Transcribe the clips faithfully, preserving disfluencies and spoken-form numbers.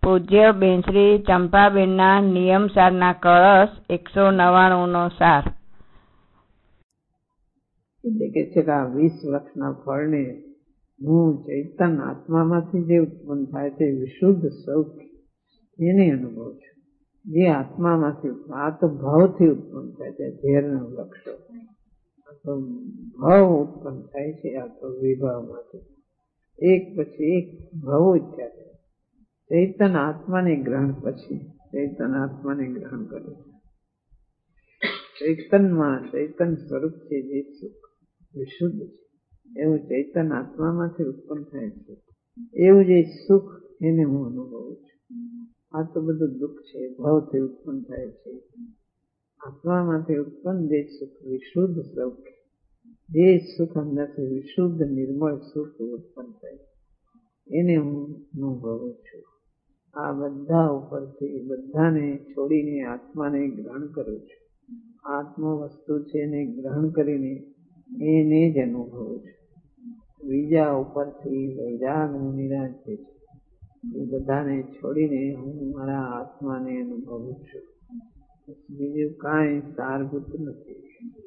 પૂજ્ય બેનશ્રી ચંપાબેનના નિયમ સારના કળશ એકસો નવ્વાણું નો સાર. એટલે કે છે કે આ વીસ વૃક્ષના ફળને હું ચૈતન આત્મામાંથી જે ઉત્પન્ન થાય છે વિશુદ્ધ સૌખ્ય એને અનુભવ છું. જે આત્મામાંથી આ તો ભાવથી ઉત્પન્ન થાય છે ઝેરના વૃક્ષો, આ તો ભાવ ઉત્પન્ન થાય છે, આ તો વિભાવમાંથી એક પછી એક ભાવો થયા છે. ચૈતન આત્માને ગ્રહણ પછી ચૈતન આત્માને ગ્રહણ કરે છે. ચૈતનમાં ચૈતન સ્વરૂપ છે જે સુખ વિશુદ્ધ છે એવું ચૈતન આત્મામાંથી ઉત્પન્ન થાય છે. એવું જે સુખ એને હું અનુભવું છું. આ તો બધું દુઃખ છે, ભાવથી ઉત્પન્ન થાય છે. આત્મામાંથી ઉત્પન્ન જે સુખ વિશુદ્ધ સુખ, જે સુખ અંદરથી વિશુદ્ધ નિર્મળ સુખ ઉત્પન્ન થાય એને હું અનુભવું છું. આ બધા ઉપરથી બધાને છોડીને આત્માને ગ્રહણ કરું છું. આત્મ વસ્તુ છે એને ગ્રહણ કરીને એને જ અનુભવું છું. બીજા ઉપરથી વૈરાગ નિરાશ છે એ બધાને છોડીને હું મારા આત્માને અનુભવું છું. બીજું કાંઈ સારભૂત નથી.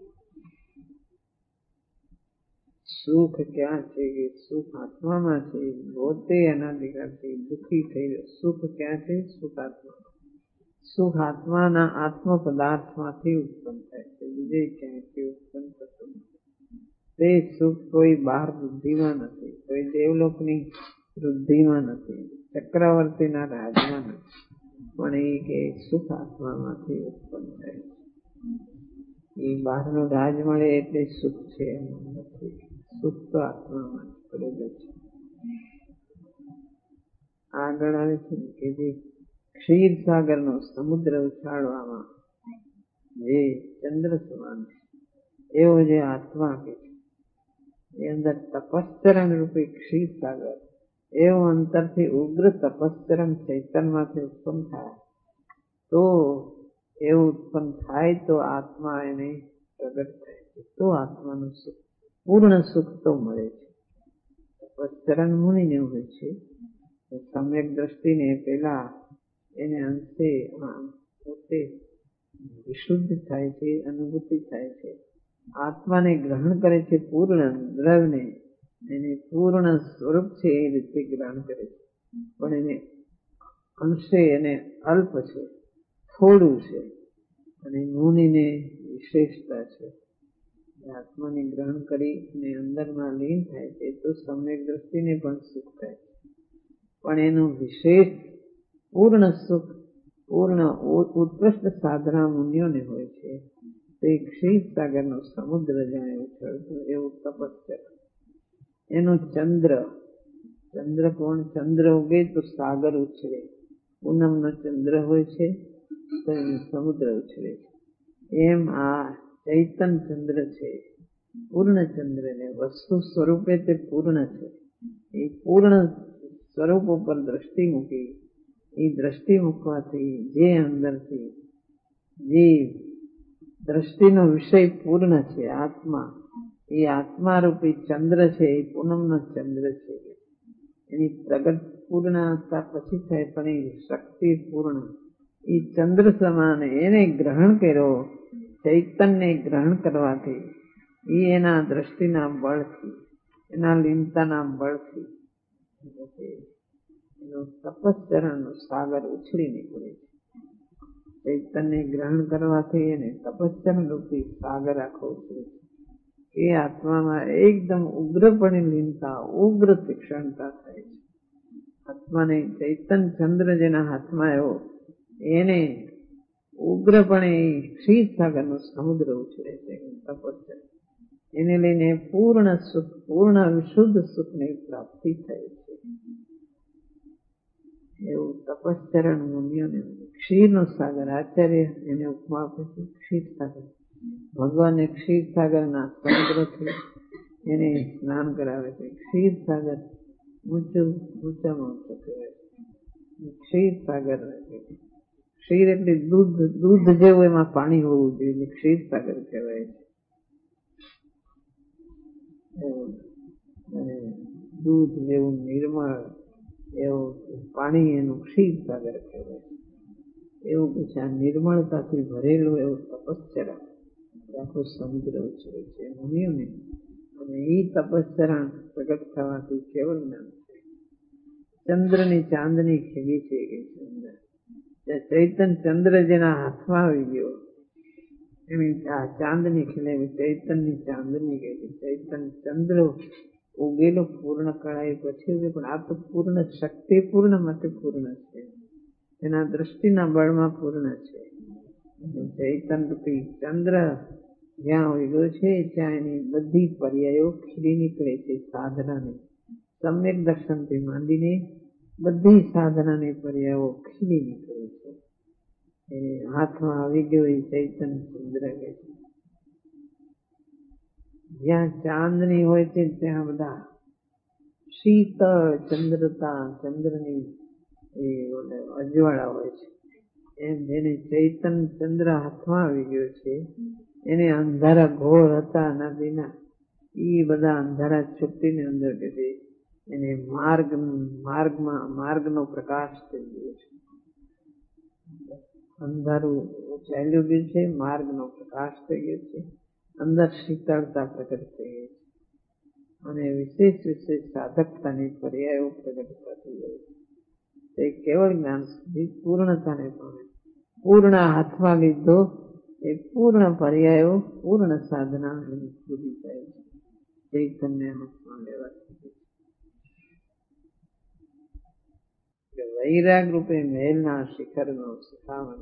સુખ ક્યાં છે કે સુખ આત્મામાં છે. પોતે અનાદિકાળથી દુઃખી થઈ ગયો. સુખ ક્યાં છે? સુખ આત્મા. સુખ આત્માના આત્મ પદાર્થમાંથી ઉત્પન્ન થાય છે, બીજે ક્યાંયથી ઉત્પન્ન થતું નથી. તે સુખ કોઈ બહાર બુદ્ધિમાં નથી, કોઈ દેવલોકની વૃદ્ધિમાં નથી, ચક્રવર્તીના રાજમાં નથી, પણ એ કે સુખ આત્મામાંથી ઉત્પન્ન થાય છે. એ બહારનું રાજ મળે એટલે સુખ છે એમ નથી. સુખ તો આત્મામાં જ પડેલું છે. આગળ આવે છે કે જે ક્ષીર સાગરનો સમુદ્ર ઉછાળવામાં જે ચંદ્ર સમાન છે એવો જે આત્મા કે છે એ અંદર તપસ્ચરણ રૂપી ક્ષીર સાગર એવું અંતરથી ઉગ્ર તપસ્ચરણ ચૈતનમાંથી ઉત્પન્ન થાય તો એવું ઉત્પન્ન થાય તો આત્મા એને પ્રગટ થાય છે. તો આત્માનું સુખ, પૂર્ણ સુખ તો મળે છે. તપસ્ચરણ મુનિને હોય છે. સમ્યક દ્રષ્ટિને પેલા એને અંશે પોતે વિશુદ્ધ થાય છે, અનુભૂતિ થાય છે. આત્માને ગ્રહણ કરે છે, પૂર્ણ દ્રવ્યને એને પૂર્ણ સ્વરૂપ છે એ રીતે ગ્રહણ કરે છે. પણ એને અંશે એને અલ્પ છે, થોડું છે. અને મુનિને વિશેષતા છે. આત્માને ગ્રહણ કરી અને અંદરમાં લીન થાય છે તો સમ્યક દ્રષ્ટિને પણ સુખ થાય છે. પણ એનું વિશેષ પૂર્ણ સુખ પૂર્ણ ઉત્કૃષ્ટ સાધના મુનિઓને હોય છે. તે ક્ષીર સાગરનો સમુદ્ર જાણે ઉછળતું એવું તપસ્યા. એનું ચંદ્ર, ચંદ્ર કોણ? ચંદ્ર ઉગે તો સાગર ઉછળે. પૂનમનો ચંદ્ર હોય છે તો એનું સમુદ્ર ઉછળે છે. એમ આ ચૈતન ચંદ્ર છે, પૂર્ણ ચંદ્ર ને વસ્તુ સ્વરૂપે તે પૂર્ણ છે. એ પૂર્ણ સ્વરૂપ ઉપર દ્રષ્ટિ મૂકી, એ દ્રષ્ટિ મૂકવાથી જે અંદરથી જે દ્રષ્ટિનો વિષય પૂર્ણ છે આત્મા, એ આત્મા રૂપી ચંદ્ર છે એ પૂનમનો ચંદ્ર છે. એની પ્રગટ પૂર્ણતા પછી થાય પણ એ શક્તિ પૂર્ણ એ ચંદ્ર સમાન એને ગ્રહણ કર્યો. ચૈતન્ય ગ્રહણ કરવાથી એ એના દ્રષ્ટિના બળથી, એના લીનતાના બળથી એનો તપસ્ચરણનો સાગર ઉછળી નીકળે છે. ચૈતન્ય ગ્રહણ કરવાથી એને તપસ્ચરણ રૂપી સાગર આખો ઉછળે છે. એ આત્મામાં એકદમ ઉગ્રપણે લીનતા, ઉગ્ર તીક્ષ્ણતા થાય છે. આત્માને ચૈતન ચંદ્ર જેના હાથમાં આવ્યો એને ઉગ્રપણે ક્ષીર સાગરનો સમુદ્ર ઉછળે છે. તપસ્ચરણ એને લઈને પૂર્ણ સુખ, પૂર્ણ વિશુદ્ધ સુખની પ્રાપ્તિ થાય છે. એવું તપસ્ચરણ મુનિઓને ક્ષીરનો સાગર, આચાર્ય એને ઉપમા આપે છે ક્ષીર સાગર. ભગવાને ક્ષીર સાગરના સમુદ્રથી એને સ્નાન કરાવે છે. ક્ષીર સાગર ઊંચું ઊંચામાં ઊંચું કહેવાય છે. ક્ષીર સાગર ક્ષીર એટલે દૂધ, દૂધ જેવું એમાં પાણી હોવું જોઈએ, ક્ષીર સાગર કહેવાય છે. દૂધ જેવું નિર્મળ એવું પાણી એનું ક્ષીરસાગર કહેવાય. એવું પછી આ નિર્મળતાથી ભરેલું એવું તપશ્ચરણ આખું સમુદ્ર ઉછળે છે મુનિઓને, અને એ તપશ્ચરણ પ્રગટ થવાથી કેવળ જ્ઞાન છે. ચંદ્રની ચાંદની ખીલી છે કે ચંદ્ર ચૈતન ચંદ્ર જેના હાથમાં આવી ગયો એની આ ચાંદની ખીલે ચૈતનની ચાંદની કહે છે. ચૈતન ચંદ્ર ઉગેલો પૂર્ણ કળાએ પછી, પણ આ તો પૂર્ણ શક્તિ પૂર્ણ માટે પૂર્ણ છે, એના દ્રષ્ટિના બળમાં પૂર્ણ છે. ચૈતન રૂપી ચંદ્ર જ્યાં ઉગ્યો છે ત્યાં એની બધી પર્યાયો ખીલી નીકળે છે. સાધનાની સમ્યક દર્શનથી માંડીને બધી સાધનાની પર્યાયો ખીલી નીકળે છે. એ હાથમાં આવી ગયો એ ચૈતન ચંદ્ર કહે છે. જ્યાં ચાંદની હોય છે ત્યાં બધા શીતળ ચંદ્રતા ચંદ્રની એ અજવાળા હોય છે. એમ જેને ચૈતન ચંદ્ર હાથમાં આવી ગયો છે એને અંધારા ઘોર હતા નદીના એ બધા અંધારા છૂટીને અંદર કે છે એને માર્ગ માર્ગમાં માર્ગનો પ્રકાશ થઈ ગયો છે. અંધારું ચાલ્યું ગયું છે, માર્ગનો પ્રકાશ થઈ ગયો છે, અંદર શીતળતા પ્રગટ થઈ ગઈ છે, અને વિશેષ વિશેષ સાધકતાની પર્યાયો પ્રગટતા થઈ ગઈ છે. તે કેવળ જ્ઞાન સુધી પૂર્ણતાને પામે. પૂર્ણ હાથમાં લીધો એ પૂર્ણ પર્યાયો પૂર્ણ સાધના એની પૂરી થાય છે ચૈતન્ય હાથમાં લેવાથી. વૈરાગ રૂપે મહેલના શિખરનો શિખામણ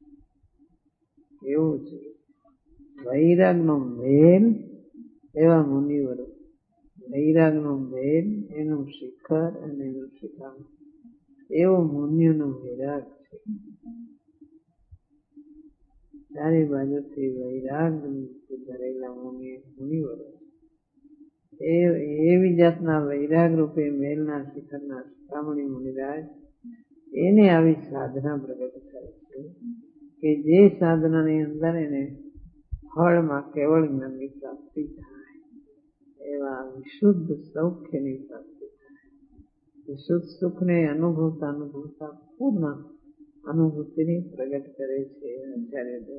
એવું છે. વૈરાગનો મહેલ એવા મુનિવરો, વૈરાગનો મહેલ એનું શિખર અને એનું શિખામણ એવો મુનિઓનો વૈરાગ છે. ચારે બાજુથી વૈરાગ ભરેલા મુનિ મુનિવરો એવી જાતના વૈરાગ રૂપે મહેલના શિખરના શિખામણી મુનિરાજ એને આવી સાધના પ્રગટ થાય છે કે જે સાધનાની અંદર એને ફળમાં કેવળ જ્ઞાનની પ્રાપ્તિ થાય, એવા વિશુદ્ધ સૌખ્યની પ્રાપ્તિ થાય. વિશુદ્ધ સુખને અનુભવતા અનુભવતા પૂર્ણ અનુભૂતિની પ્રગટ કરે છે આચાર્ય દેવ.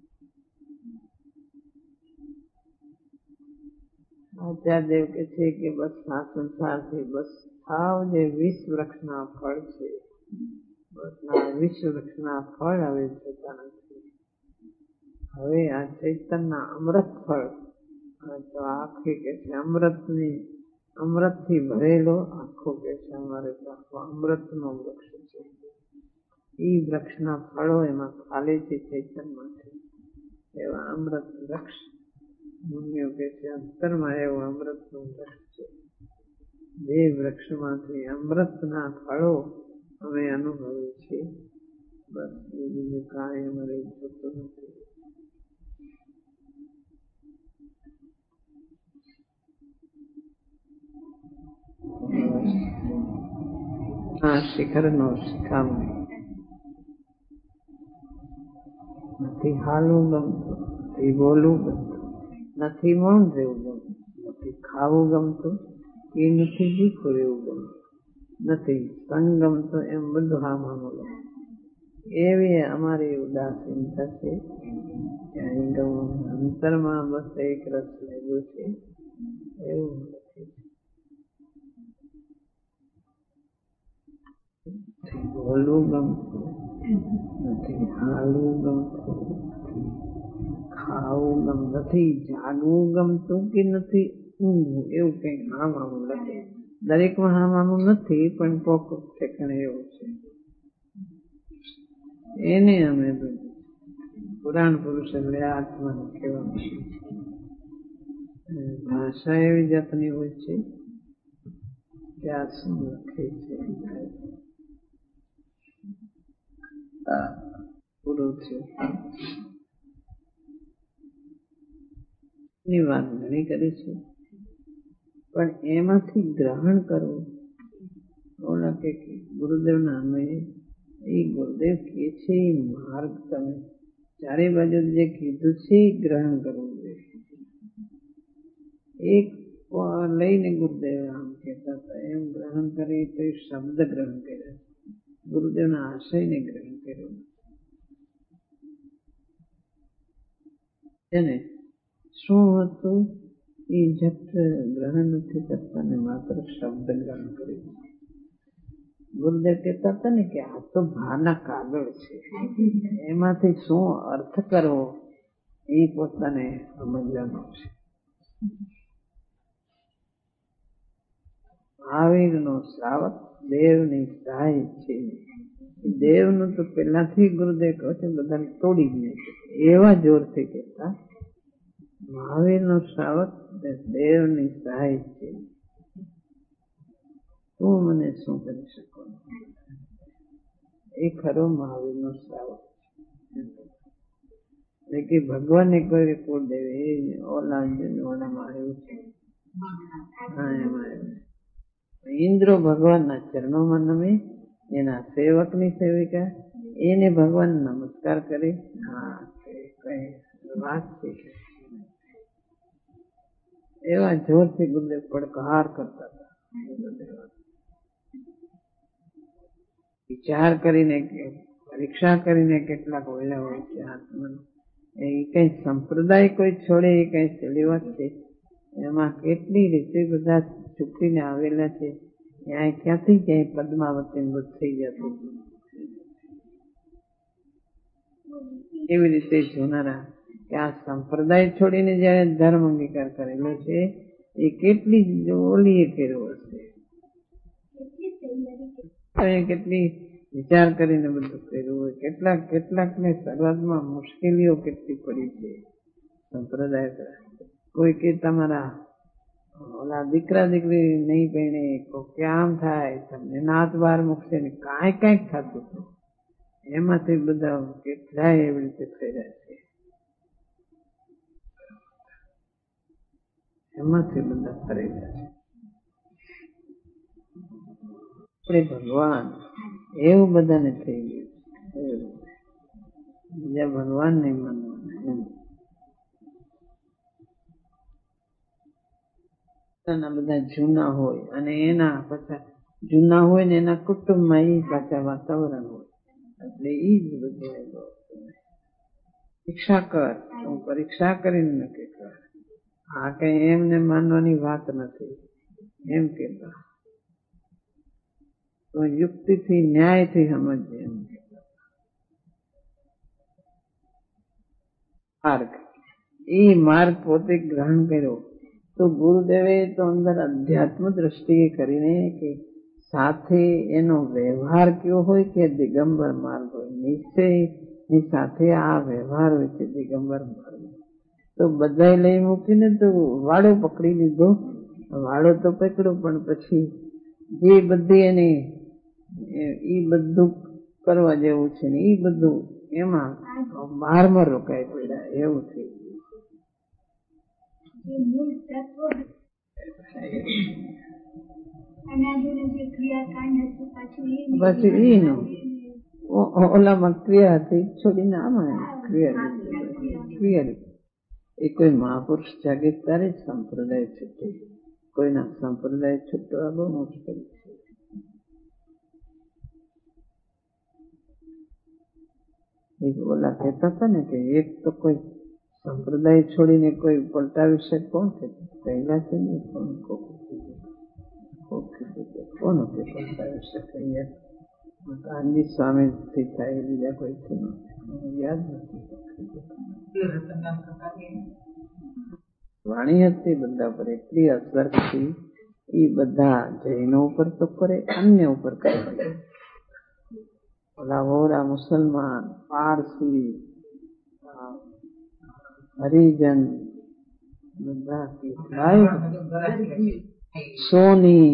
આચાર્ય દેવ કે છે કે બસ આ સંસારથી બસ સાવ જે વિષ વૃક્ષના ફળ છે, બસ આ વિષ વૃક્ષના ફળ હવે જતા નથી. હવે આ ચૈતનના અમૃત ફળ તો આખી કે છે અમૃતની અમૃતથી ભરેલો આખો કે છે અમારે આખો અમૃતનો વૃક્ષ છે. એ વૃક્ષના ફળો એમાં ખાલે છે ચૈતનમાંથી. એવા અમૃત વૃક્ષ મુનિઓ કે છે અંતરમાં એવું અમૃતનું વૃક્ષ છે. જે વૃક્ષમાંથી અમૃતના ફળો અમે અનુભવીએ છીએ, બસ એ બીજું કાંઈ અમારે જોતું નથી. આ શિખરનો શિખામણી નથી હાલવું ગમતું, નથી બોલવું ગમતું, નથી મૌન રહેવું ગમતું, નથી ખાવું ગમતું કે નથી ભીખું રહેવું ગમતું, નથી સંગ ગમતો, એમ બધું હા માનો ગમતું. એવી અમારી ઉદાસીનતા છે. અંતરમાં બસ એક રસ લાગ્યો છે એવું નથી. નથી બોલવું ગમતું, નથી હાલવું ગમતું, ખાવું ગમતું, નથી જાગવું ગમતું કે નથી ઊંઘવું, એવું કઈ હા માનું નથી. દરેકમાં હા માનું નથી, પણ પોક ઠેકાણે એવું છે. એને અમે પુરાણ પુરુષ એટલે આત્માને કહેવાનું છે. ભાષા એવી જાતની હોય છે કે આ શું લખે છે પૂરું થયું. ની વાત ઘણી કરી છે, પણ એમાંથી ગ્રહણ કરવું ઓલા કે ગુરુદેવના અન્વયે એ ગુરુદેવ કે છે એ માર્ગ તમે ચારે બાજુ જે કીધું છે એ ગ્રહણ કરવું જોઈએ. એક લઈને ગુરુદેવ આમ કહેતા હતા, એમ ગ્રહણ કરી તો એ શબ્દ ગ્રહણ કર્યા, ગુરુદેવના આશયને ગ્રહણ કર્યો. એને શું હતું એ જત ગ્રહણ નથી કરતા ને માત્ર શબ્દ ગ્રહણ કર્યું. ગુરુદેવ કહેતા હતા ને કે આ તો ભાના કાગળ છે, એમાંથી શું અર્થ કરવો એ પોતાને સમજવાનું છે. મહાવીરનો શ્રાવક દેવની સહાય છે. દેવનું તો પેલાથી ગુરુદેવ કહે છે બધાને તોડી જ નહીં, એવા જોરથી કહેતા મહાવીરનો શ્રાવક દેવની સહાય છે. તું મને શું કરી શકો, એ ખરો મહાવીરનો શ્રાવક. કે ભગવાનને કોઈ રિપોર્ટ દેવે એ ઓલા ઓલામાં આવ્યું છે. હા, એમાં ઇન્દ્રો ભગવાનના ચરણોમાં નમે, એના સેવકની સેવિકા, એને ભગવાન નમસ્કાર કરે. હા, કઈ વાત છે. એવા જોરથી ગુરુદેવ પડકાર કરતા હતા. વિચાર કરીને પરીક્ષા કરીને કેટલાક વળ્યા હોય છે આત્માનો. એ કઈ સંપ્રદાય કોઈ છોડે એ કઈ સહેલી વાત છે. એમાં કેટલી રીતે બધા ચૂકીને આવેલા છે. ત્યાં ક્યાંથી ક્યાંય પદ્માવતી મૃત થઈ જતું. એવી રીતે જોનારા કે આ સંપ્રદાય છોડીને જયારે ધર્મ અંગીકાર કરેલો છે એ કેટલી ઓલીએ કર્યો હશે, કેટલી વિચાર કરીને બધું કર્યું હોય. કેટલાક કેટલાક ને શરૂઆતમાં મુશ્કેલીઓ કેટલી પડી છે સંપ્રદાય. કોઈ કે તમારા ઓલા દીકરા દીકરી નહીં પહેણે, કે આમ થાય, તમને નાત બહાર મૂકશે ને કાંઈ કાંઈક થતું હતું. એમાંથી બધા કેટલાય એવી રીતે થઈ રહ્યા છે. એમાંથી બધા ફરી રહ્યા છે. ભગવાન એવું બધાને થઈ ગયું. બીજા ભગવાન નહીં માનવાના એમ. બધા જૂના હોય અને એના પાછા જૂના હોય ને એના કુટુંબમાં એ પાછા વાતાવરણ હોય એટલે એ જ બધું પરીક્ષા કર, હું પરીક્ષા કરીને નક્કી કર. આ કઈ એમને માનવાની વાત નથી એમ કેતા. તો યુક્તિથી ન્યાયથી સમજે એમ કેતા. માર્ગ એ માર્ગ પોતે ગ્રહણ કર્યો તો ગુરુદેવે તો અંદર અધ્યાત્મ દ્રષ્ટિએ કરીને કે સાથે એનો વ્યવહાર કેવો હોય કે દિગંબર માર્ગ હોય. નિશ્ચયની સાથે આ વ્યવહાર હોય છે દિગંબર માર્ગ. તો બધા લઈ મૂકીને તો વાળો પકડી લીધો. વાળો તો પકડ્યો પણ પછી જે બધી એની એ બધું કરવા જેવું છે ને એ બધું એમાં બહારમાં રોકાઈ પડ્યા એવું થઈ ગયું. પછી એનું ઓલામાં ક્રિયા હતી છોડીને આમાં ક્રિયા ક્રિયા એ કોઈ મહાપુરુષ જાગે ત્યારે જ સંપ્રદાય છૂટે. કોઈના સંપ્રદાય છૂટવા બહુ મુશ્કેલ છે. એક ઓલા કહેતા હતા ને કે એક તો કોઈ સંપ્રદાય છોડીને કોઈ પલટાવી શકે કોણ છે? પહેલા છે ને કોણ કોણ કે પલટાવી શકે? ગાંધી સ્વામી થી થાય બીજા કોઈ યાદ નથી. વાણી હતી બધા પર એટલી અસર હતી એ બધા જૈનો ઉપર તો કરે, અન્ય ઉપર કરે. ઓલા વોરા મુસલમાન, પારસી, હરિજન બધા કેટલાય સોની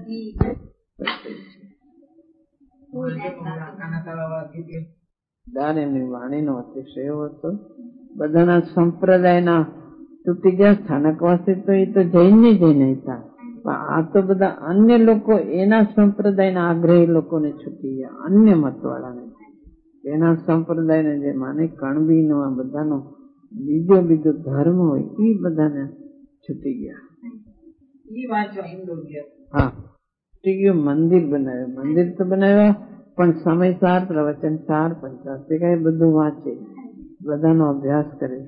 એમની વાણીનો અતિશય એવો હતો. બધાના સંપ્રદાયના તૂટી ગયા. સ્થાનકવાસી તો એ તો જઈને જઈને હતા, પણ આ તો બધા અન્ય લોકો એના સંપ્રદાયના આગ્રહી લોકોને છૂટી ગયા. અન્ય મતવાળાને એના સંપ્રદાયને જે માને કણબીનો આ બધાનો બીજો બીજો ધર્મ હોય એ બધાને છૂટી ગયા. હા મંદિર બનાવ્યું, મંદિર તો બનાવ્યા પણ સમયસાર, પ્રવચનસાર, પંચાસ્તિકા એ બધું વાંચે, બધાનો અભ્યાસ કરે,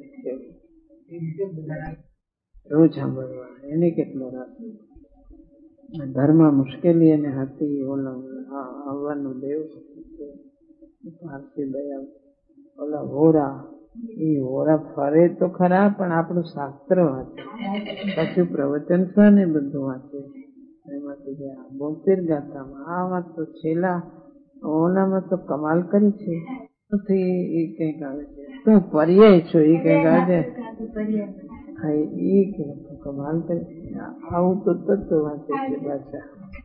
રોજ સાંભળવા. એને કેટલો રસ. ઘરમાં મુશ્કેલી અને હતી, ઓલા આવવાનું દેવ પારસી દયા ઓલા હોરા, એ હોરા ફરે તો ખરા પણ આપણું શાસ્ત્ર વાંચે, પછી પ્રવચન છે ને બધું વાંચે. એમાંથી ગયા બોતેર ગાથામાં આમાં તો છેલ્લા ઓલામાં તો કમાલ કરી છે. એ કઈક આવે છે તું પર્યાય છો, એ કઈક આવે છે. હા એ કે કમાલ કરી, આવું તો તત્વ વાંચે છે પાછા.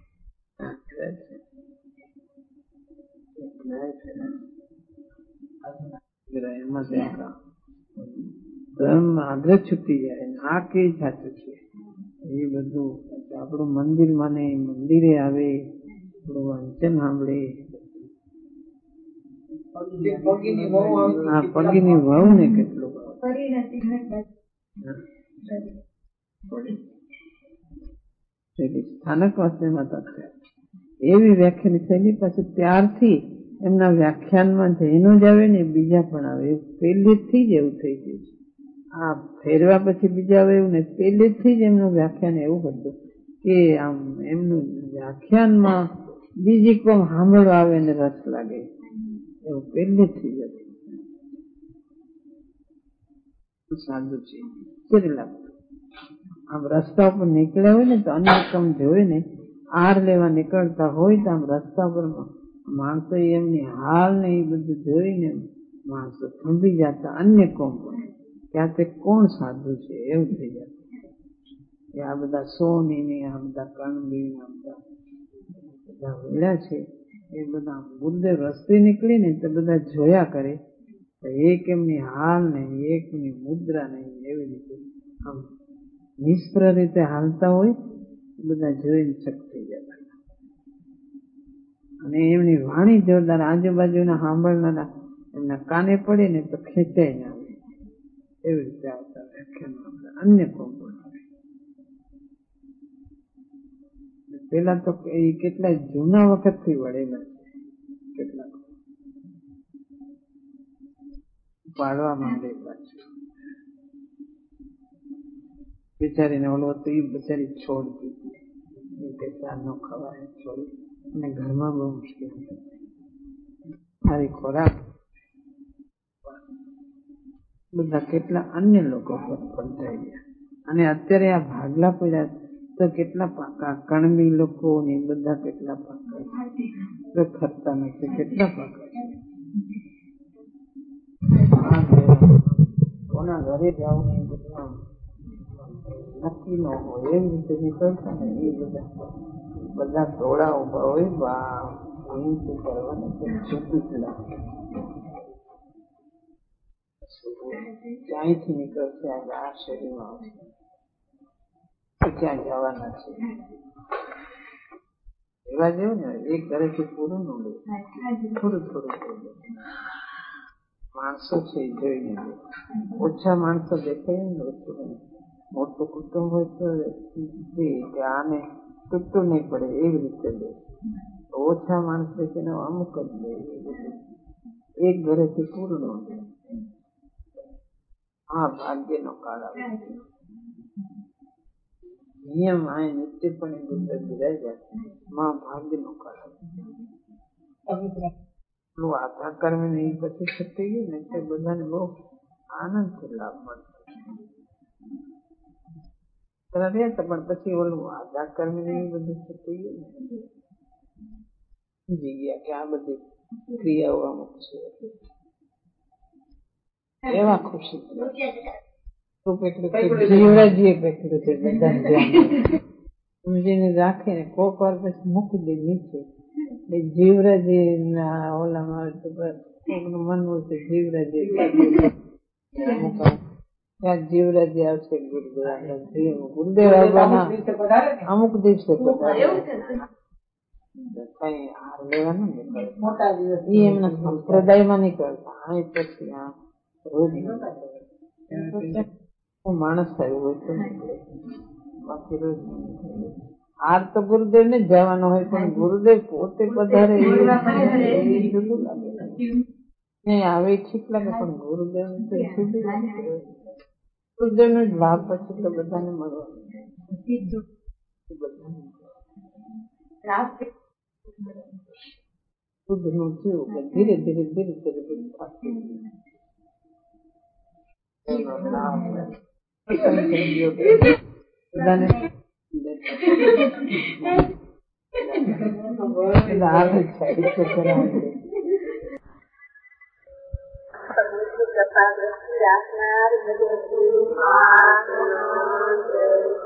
ધર્મ આગ્રહ છૂટી જાય, આ કઈ સાચું છે એ બધું. આપણું મંદિર માને, મંદિરે આવે, આપણું વાંચન સાંભળે. હા પગીની વહુ ને કેટલું સ્થાનક વાસ્યમાં હતા એવી વ્યાખ્યાની શૈલી. પછી ત્યારથી એમના વ્યાખ્યાનમાં જૈનો જ આવે ને બીજા પણ આવે, એવું પહેલેથી જ એવું થઈ ગયું છે. આ ફેરવા પછી બીજા આવે એવું ને, પહેલેથી જ એમનું વ્યાખ્યાન એવું હતું કે આમ એમનું વ્યાખ્યાનમાં બીજી કોમ સાંભળવા આવે ને રસ લાગે, એવું પહેલેથી જ હતું. સાદું છે કેટલા આમ રસ્તા ઉપર નીકળ્યા હોય ને તો અન્ય કામ જોવે ને, આર લેવા નીકળતા હોય તો આમ રસ્તા પર માણસો એમની હાલ ને એ બધું જોઈને માણસો થંભી જતા. અન્ય કોમ ત્યાં તે કોણ સાધુ છે એવું થઈ જતું. આ બધા સોની ને આ બધા કણબી આ બધા બધા વેળા છે એ બધા ગુરુદેવ રસ્તે નીકળી ને તો બધા જોયા કરે, એક એમની હાલ નહીં, એકની મુદ્રા નહીં, એવી રીતે આમ નિષ્પ્ર રીતે હાલતા હોય, બધા જોઈને ચક થઈ જતા. અને એમની વાણી જોરદાર, આજુબાજુના સાંભળનારા એમના કાને પડે ને તો ખેંચાઈ ના આવે, એવી રીતે આવતા વ્યાખ્યાન. અન્ય કોમ પણ આવે. પેલા તો એ કેટલા જૂના વખત થી વળેલા છે, કેટલા પાડવા માંડે પાછું. બિચારીને ઓલો તો એ બિચારી છોડતી ચાર નો ખવાય છોડી, અને ઘરમાં બહુ મુશ્કેલ સારી ખોરાક. બધા કેટલા અન્ય લોકો પલટાઈ ગયા. અને અત્યારે આ ભાગલા પડ્યા તો કેટલા પાકા કણબી લોકો ને બધા કેટલા પાકા ખરતા નથી, કેટલા પાકા છે. કોના ઘરે જવું ને બધા નક્કી ન હોય એવી રીતે નીકળતા ને એ બધા બધા ટોળા ઉભા હોય. બા વિનંતી કરવાની જુદું જ લાગે. ક્યાંયથી નીકળશે આ શરીરમાં આવશે, ક્યાં જવાના છે એવા જેવું ને. એક ઘરેથી પૂરું ન લે, થોડું થોડું માણસો છે જોઈને. ઓછા માણસો દેખાય ને, મોટું કુટુંબ હોય તો આને તૂટતું નહીં પડે એવી રીતે લે. ઓછા માણસ દેખીને અમુક જ લે, એક ઘરેથી પૂરું ન લે. હા ભાગ્ય નો કાળ આવે. નિયમ આ નિશ્ચિતપણે ગુજર બિરાઈ જાય, માં ભાગ્ય નો કાળ આવે. આધાર કર્મી ને એ પછી છૂટી ગયું ને તે બધાને બહુ આનંદ થી લાભ મળતો. પણ પછી ઓલું આધાર કર્મી ને એ બધું છૂટી ગયું ને, સમજી ગયા કે આ બધી ક્રિયાઓ અમુક છે. એવા ખુશી જીવરાજી કેટલું છે સમજીને રાખે ને, કોક વાર પછી મૂકી દે નીચે. જીવરાજી ના ઓલામાં મનવું છે જીવરાજી ત્યાં જીવરાજી આવશે. ગુરુદેવ ગુરુદેવ આવવાના અમુક દિવસે કઈ હાર લેવાનું મોટા દિવસ એ એમના સંપ્રદાયમાં નીકળતા. આ પછી આ રોજ માણસ થયું હોય તો બાકી રોજ હાર તો ગુરુદેવ ને જવાનો હોય, પણ ગુરુદેવ પોતે પધારે એ જુદું લાગે. નહીં આવે ઠીક લાગે, પણ ગુરુદેવ ને તો જુદું લાગે. ગુરુદેવ નો જ લાભ પછી તો બધાને મળવાનો. શુદ્ધ નું થયું કે ધીરે ધીરે ધીરે ધીરે બધું થતું બધાને આવે છે.